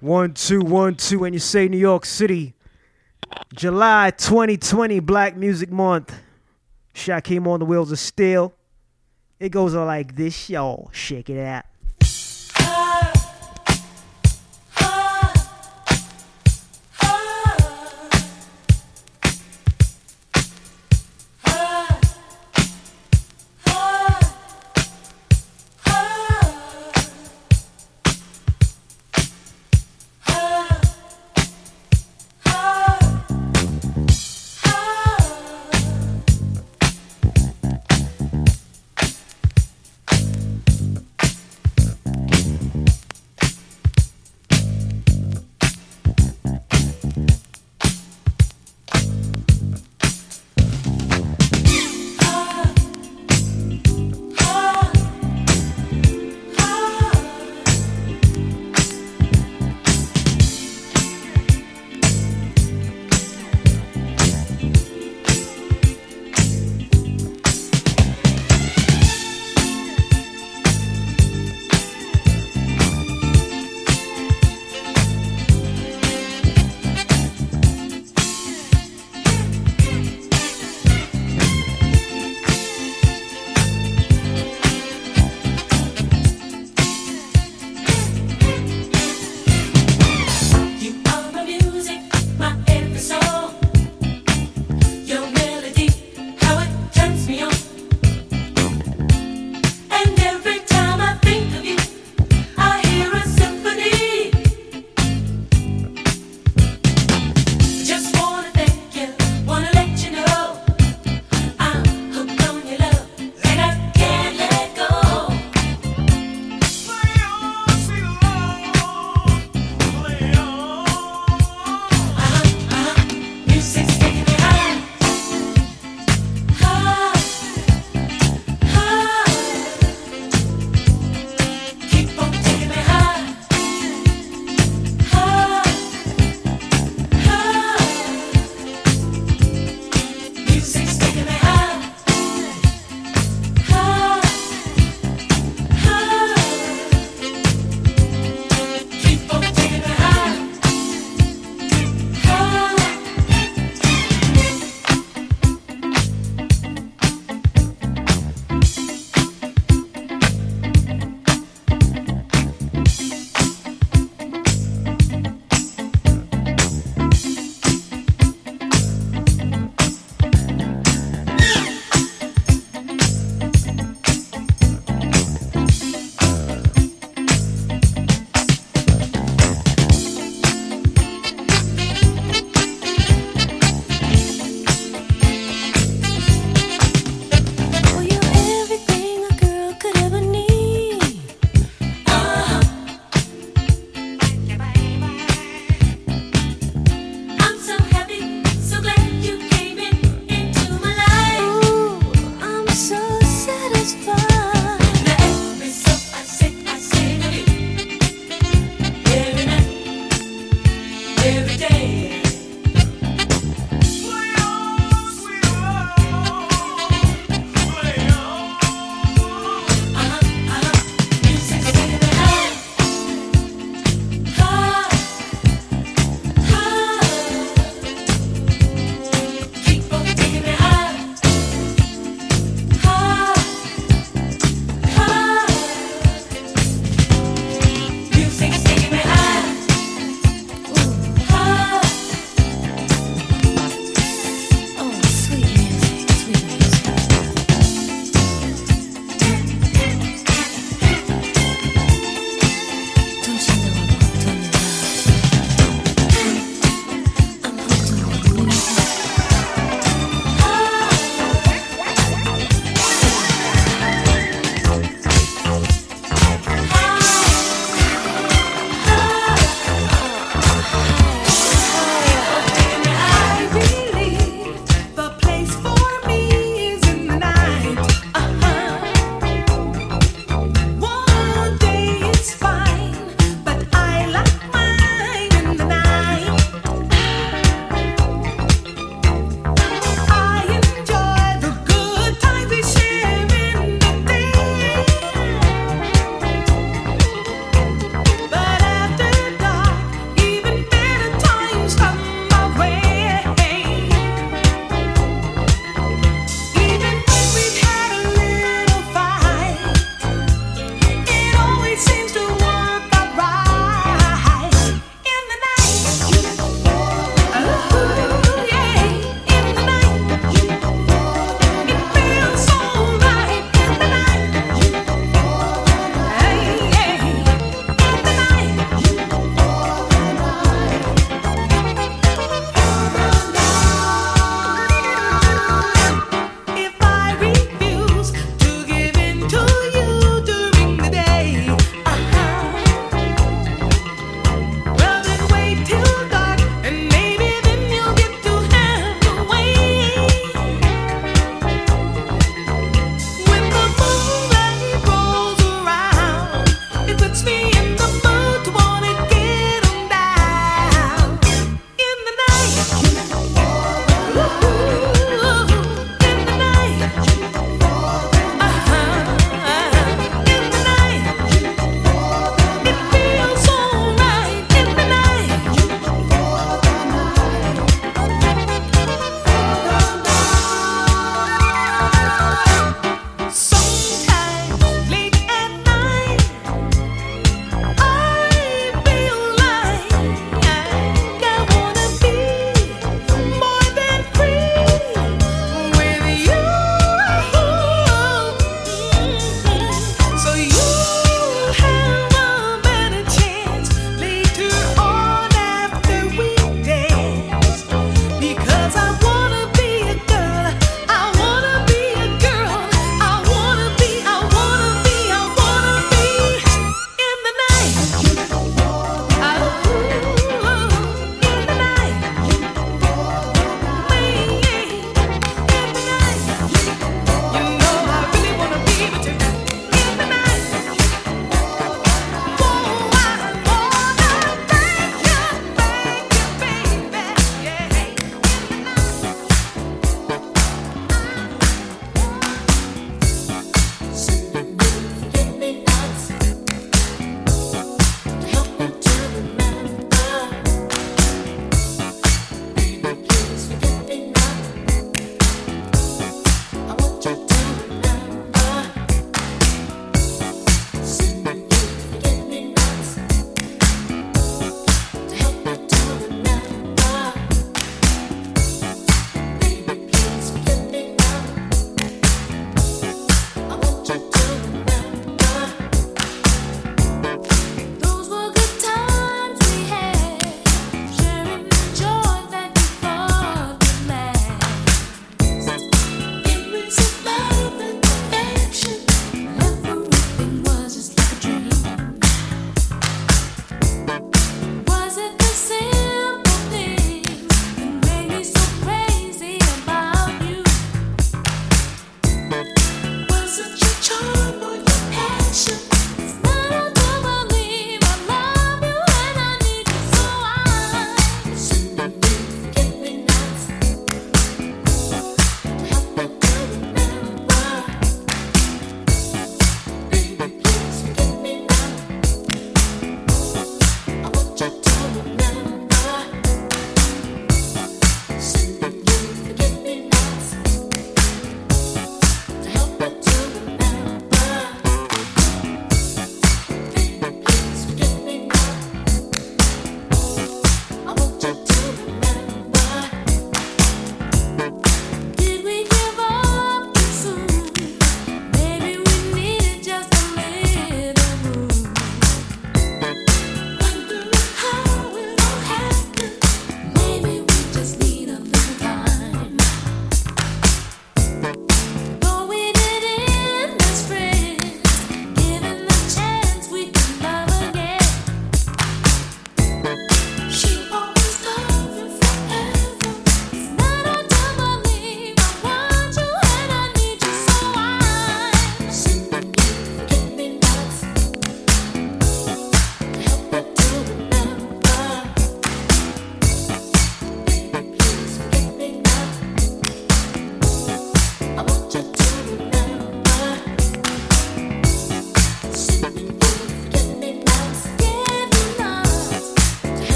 1 2 and you say New York City. July 2020, Black Music Month. Shakim on the wheels of steel. It goes on like this, y'all. Shake it out.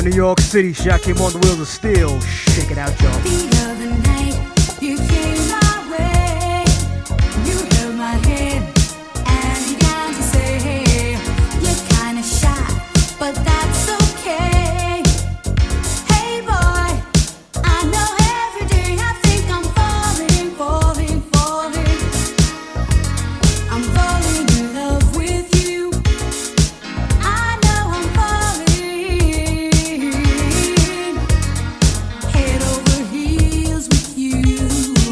New York City. Shot came on the wheels of steel. Check it out, y'all. The other night, you came my way. You held my hand and began to say, you're kinda shy, but that's okay. Hey boy, I know every day I think I'm falling, falling, falling. I'm falling in love with you. I know I'm falling head over heels with you.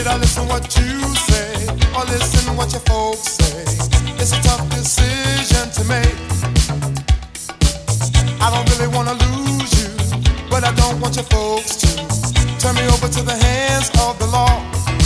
Should I listen what you say or listen what your folks say? It's a tough decision to make. I don't really wanna lose you, but I don't want your folks to turn me over to the hands of the law.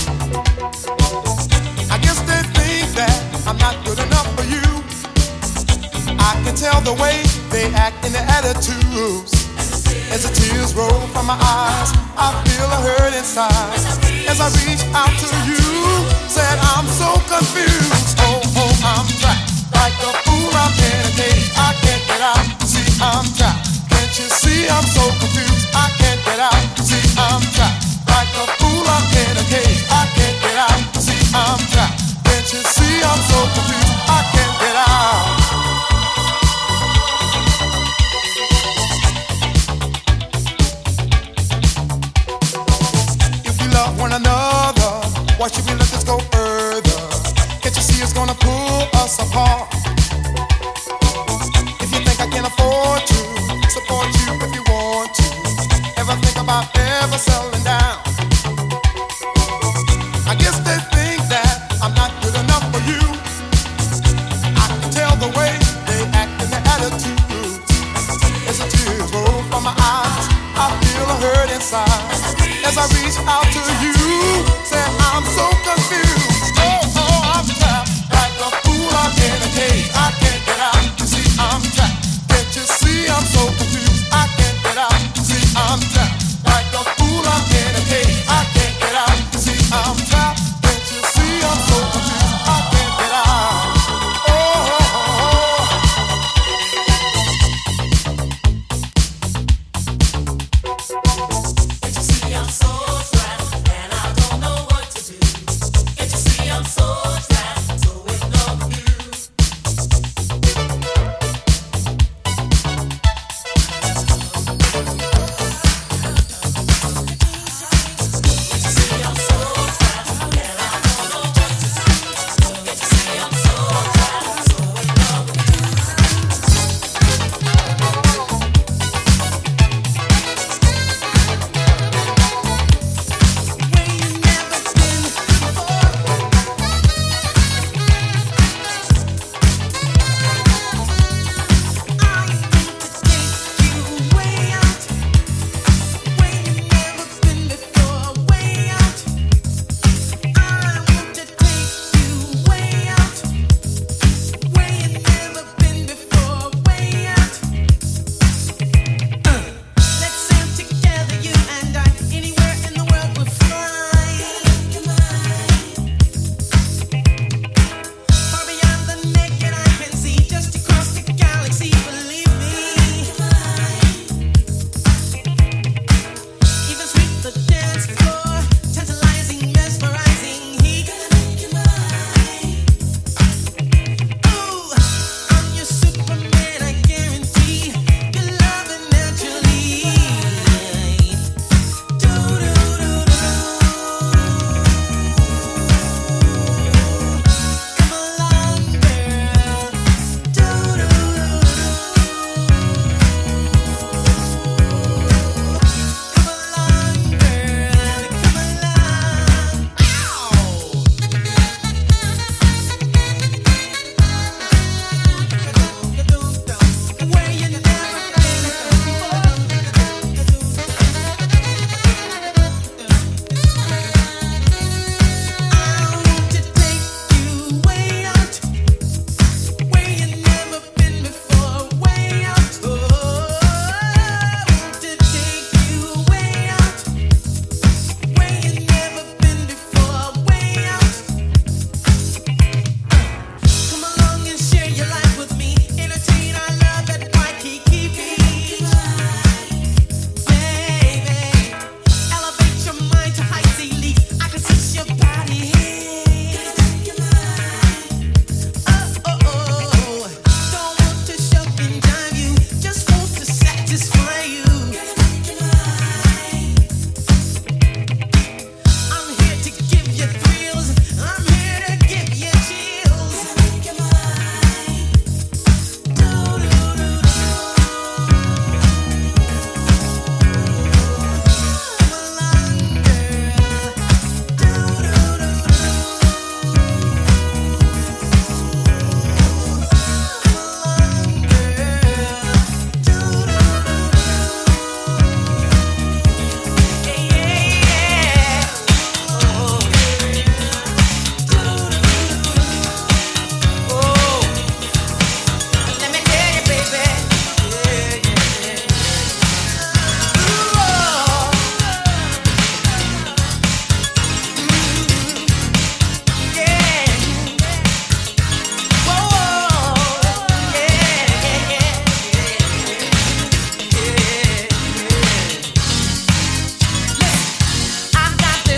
I guess they think that I'm not good enough for you. I can tell the way they act in their attitudes. As the tears roll from my eyes, I feel a hurt inside. As I reach out to you, said I'm so confused. Oh, I'm trapped like a fool. I'm in a cage. I can't get out. See, I'm trapped. Can't you see I'm so confused? I can't get out. See, I'm trapped like a fool. I'm in a cage. I can't get out. See, I'm trapped. Can't you see I'm so confused? I can't get out. One another, why should we let this go further? Can't you see it's gonna pull us apart? If you think I can afford to support you if you want to, ever think about ever settling down? I guess they think that I'm not good enough for you. I can tell the way they act in their attitudes. As the tears roll from my eyes, I feel a hurt inside. As I reach out to you, say I'm so confused. Oh, I'm trapped like a fool. I'm in a cage. I can't get out. You see, I'm trapped. Can't you see I'm so confused? I can't get out. You see, I'm trapped like a fool. I'm in a cage. I can't get out. You see, I'm trapped. Can't you see I'm so confused? I can't get out. Can't you see I'm so trapped and I don't know what to do? Can't you see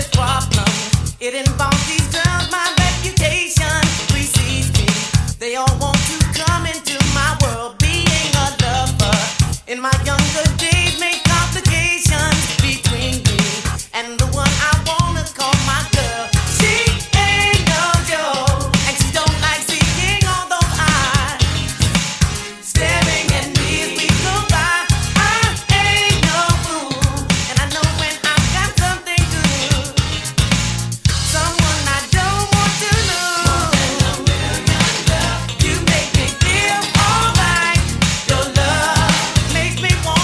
this problem. It involves these girls, my reputation precedes me. They all want to come into my world, being a lover. In my younger days, make complications between me and the one I wanna call my girl. She ain't no joke, and she don't like seeing all those eyes staring at me as we go by. I ain't no fool, and I know when I got something good, someone I don't want to lose. You make me feel alright. Your love makes me want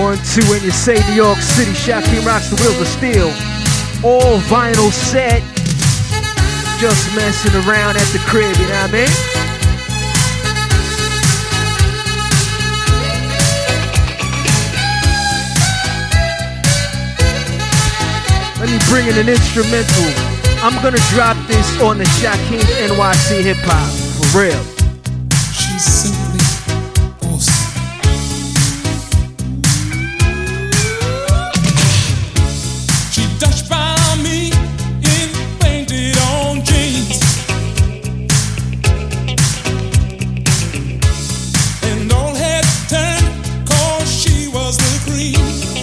1, 2, when you say New York City, Shakim rocks the wheels of steel. All vinyl set. Just messing around at the crib, you know what I mean? Let me bring in an instrumental. I'm gonna drop this on the Shakim's NYC Hip Hop, for real. She's simply awesome. She touched by me in painted on jeans, and all head turned 'cause she was the queen.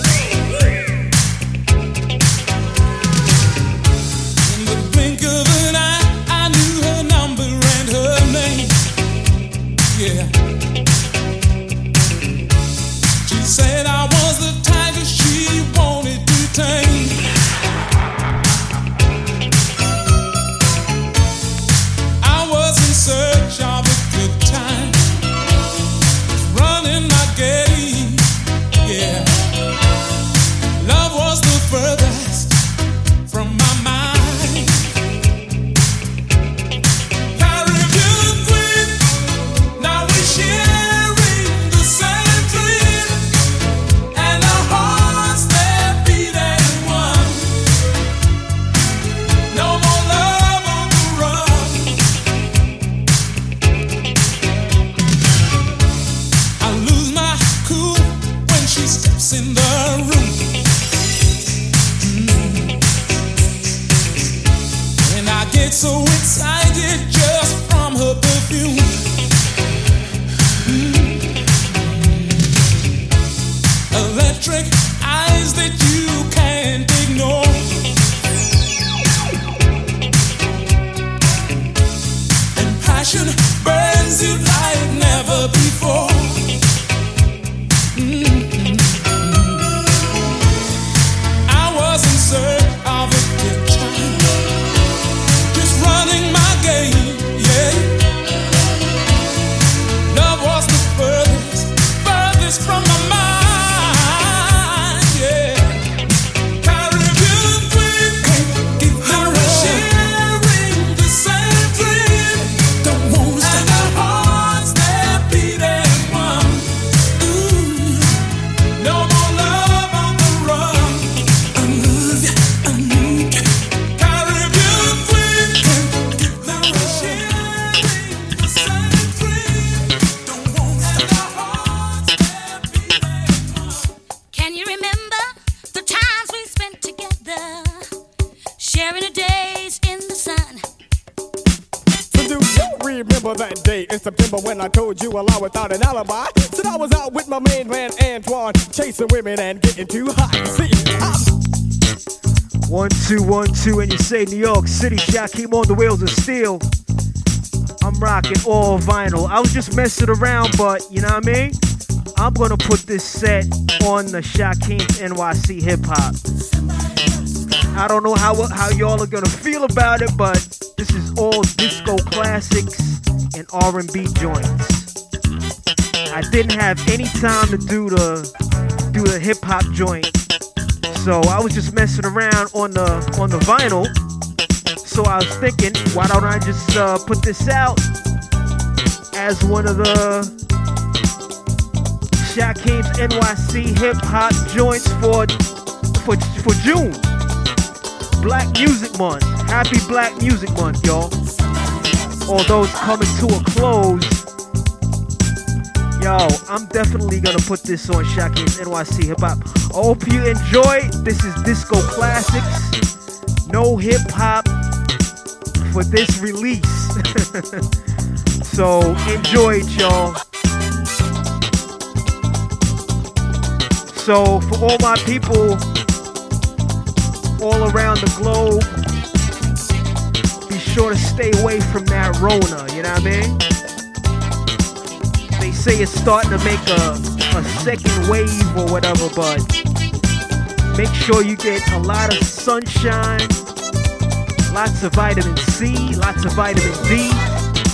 In the blink of an eye, I knew her number and her name. Yeah. She said I was the tiger she wanted to tame. I was in search of a good time, running my game. Yeah. Love was the furthest from my mind. Caribbean queen, now we're sharing the same dream, and our hearts they're beating one. No more love on the run. I lose my cool when she steps in the room. And I get so excited just from her perfume. Electric eyes that you can't ignore. And passion burns you like never before. I was in search of a good time, just running my game, yeah. Love was the furthest from my mind, yeah. Caribbean queen, now we're sharing the same dream. Don't want to and our hearts they're beating one. Ooh, no more love on the run. I love you, I need you. Caribbean queen, now we're sharing the same dream. Don't want to and our hearts they're beating one. Can you remember the times we spent together, sharing the days in the sun? So do you remember that day in September when I told you a lie without an alibi? Said I was out with my main man Antoine, chasing women and getting too hot. See, I'm 1, 2, 1, 2, and you say New York City, Shakim on the wheels of steel. I'm rocking all vinyl. I was just messing around, but you know what I mean? I'm gonna put this set on the Shakim's NYC Hip Hop. I don't know how y'all are gonna feel about it, but this is all disco classics and R&B joints. I didn't have any time to do the hip hop joint, so I was just messing around on the vinyl. So I was thinking, why don't I just put this out as one of the Shakim's NYC hip hop joints for June. Black Music Month. Happy Black Music Month, y'all. Although it's coming to a close, yo, I'm definitely gonna put this on Shakim's NYC Hip Hop. I hope you enjoy. This is Disco Classics. No hip hop for this release. So enjoy it, y'all. So for all my people all around the globe, be sure to stay away from that Rona, you know what I mean? They say it's starting to make a second wave or whatever, but make sure you get a lot of sunshine, lots of vitamin C, lots of vitamin D,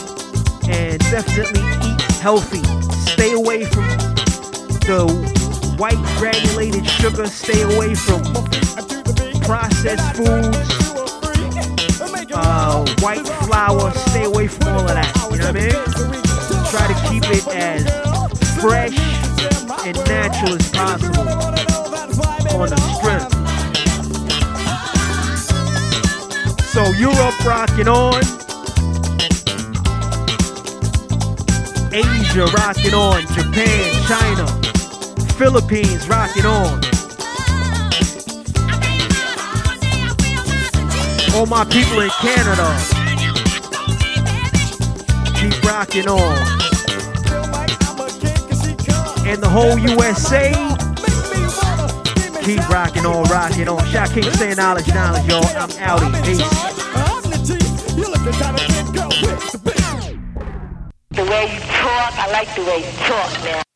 and definitely eat healthy. Stay away from the white granulated sugar. Stay away from processed foods. White flour. Stay away from all of that. You know what I mean? Try to keep it as fresh and natural as possible on the strength. So Europe rocking on. Asia rocking on. Japan, China, Philippines rocking on. All my people in Canada, keep rocking on. And the whole USA, keep rocking on, rocking on. Shot King saying knowledge, y'all. I'm outie. Peace. The way you talk, I like the way you talk now.